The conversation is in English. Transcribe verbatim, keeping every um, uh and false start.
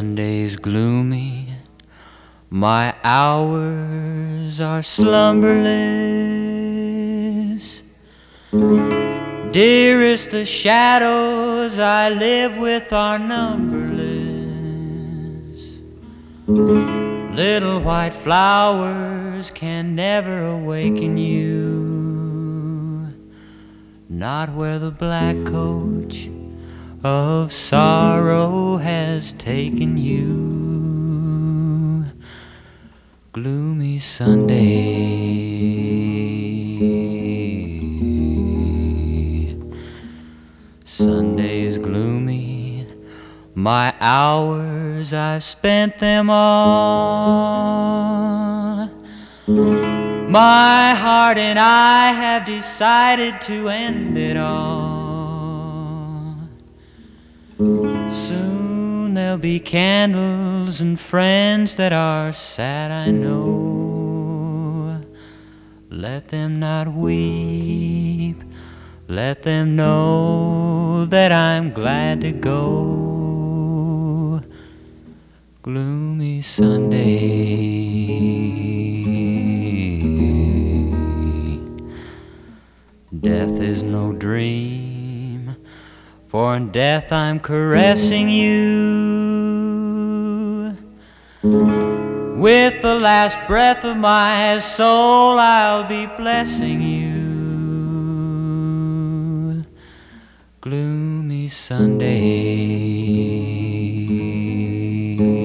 Sunday's gloomy, my hours are slumberless. Dearest, the shadows I live with are numberless. Little white flowers can never awaken you, not where the black coach of sorrow has taken you. Gloomy Sunday, Sunday's gloomy, my hours I've spent them all. My heart and I have decided to end it all. Soon there'll be candles and friends that are sad, I know. Let them not weep, let them know that I'm glad to go. Gloomy Sunday, death is no dream, for in death I'm caressing you. With the last breath of my soul I'll be blessing you. Gloomy Sunday.